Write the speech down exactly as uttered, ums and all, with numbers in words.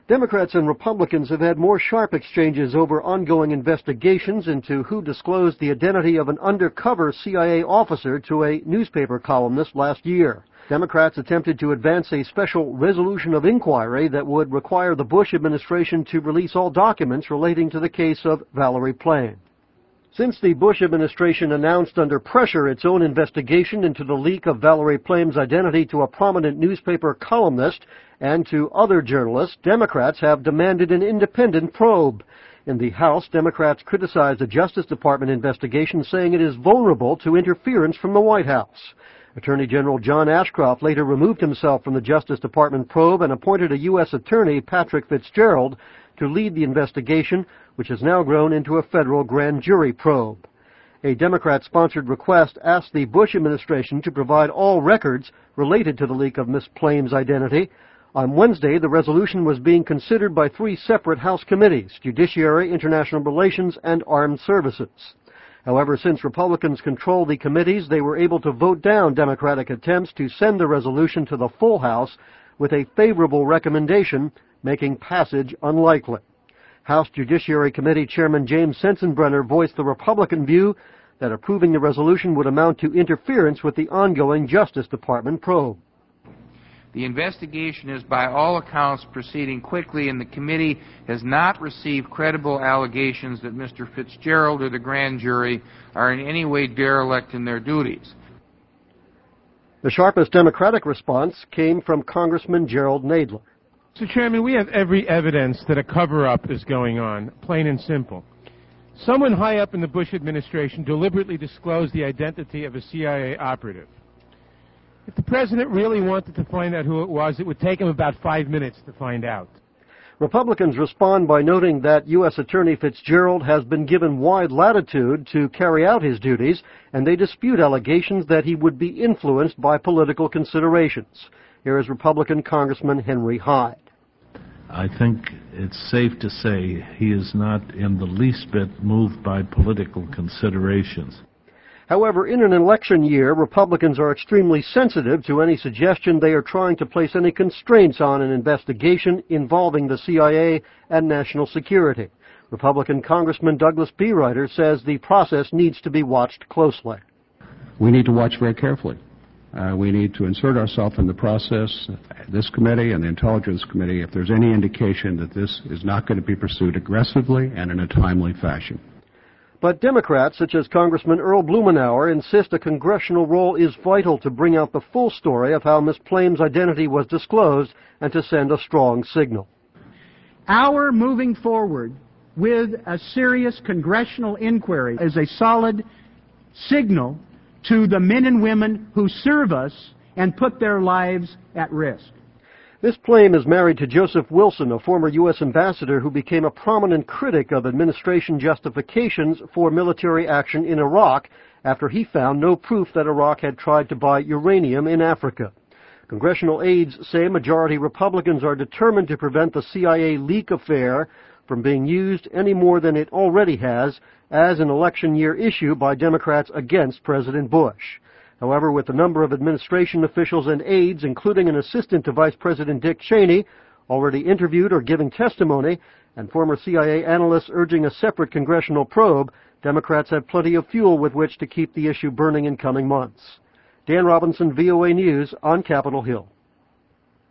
Democrats and Republicans have had more sharp exchanges over ongoing investigations into who disclosed the identity of an undercover C I A officer to a newspaper columnist last year. Democrats attempted to advance a special resolution of inquiry that would require the Bush administration to release all documents relating to the case of Valerie Plame. Since the Bush administration announced under pressure its own investigation into the leak of Valerie Plame's identity to a prominent newspaper columnist and to other journalists, Democrats have demanded an independent probe. In the House, Democrats criticized the Justice Department investigation, saying it is vulnerable to interference from the White House. Attorney General John Ashcroft later removed himself from the Justice Department probe and appointed a U S attorney, Patrick Fitzgerald, to lead the investigation, which has now grown into a federal grand jury probe. A Democrat-sponsored request asked the Bush administration to provide all records related to the leak of Miss Plame's identity. On Wednesday, the resolution was being considered by three separate House committees: Judiciary, International Relations, and Armed Services. However, since Republicans control the committees, they were able to vote down Democratic attempts to send the resolution to the full House with a favorable recommendation, making passage unlikely. House Judiciary Committee Chairman James Sensenbrenner voiced the Republican view that approving the resolution would amount to interference with the ongoing Justice Department probe. The investigation is by all accounts proceeding quickly, and the committee has not received credible allegations that Mister Fitzgerald or the grand jury are in any way derelict in their duties. The sharpest Democratic response came from Congressman Gerald Nadler. Mister Chairman, we have every evidence that a cover-up is going on, plain and simple. Someone high up in the Bush administration deliberately disclosed the identity of a C I A operative. If the president really wanted to find out who it was, it would take him about five minutes to find out. Republicans respond by noting that U S Attorney Fitzgerald has been given wide latitude to carry out his duties, and they dispute allegations that he would be influenced by political considerations. Here is Republican Congressman Henry Hyde. I think it's safe to say he is not in the least bit moved by political considerations. However, in an election year, Republicans are extremely sensitive to any suggestion they are trying to place any constraints on an investigation involving the C I A and national security. Republican Congressman Douglas Bereuter says the process needs to be watched closely. We need to watch very carefully. Uh, we need to insert ourselves in the process, this committee and the Intelligence Committee, if there's any indication that this is not going to be pursued aggressively and in a timely fashion. But Democrats, such as Congressman Earl Blumenauer, insist a congressional role is vital to bring out the full story of how Miss Plame's identity was disclosed and to send a strong signal. Our moving forward with a serious congressional inquiry is a solid signal to the men and women who serve us and put their lives at risk. Miss Plame is married to Joseph Wilson, a former U S ambassador who became a prominent critic of administration justifications for military action in Iraq after he found no proof that Iraq had tried to buy uranium in Africa. Congressional aides say majority Republicans are determined to prevent the C I A leak affair from being used any more than it already has as an election year issue by Democrats against President Bush. However, with the number of administration officials and aides, including an assistant to Vice President Dick Cheney, already interviewed or giving testimony, and former C I A analysts urging a separate congressional probe, Democrats have plenty of fuel with which to keep the issue burning in coming months. Dan Robinson, V O A News, on Capitol Hill.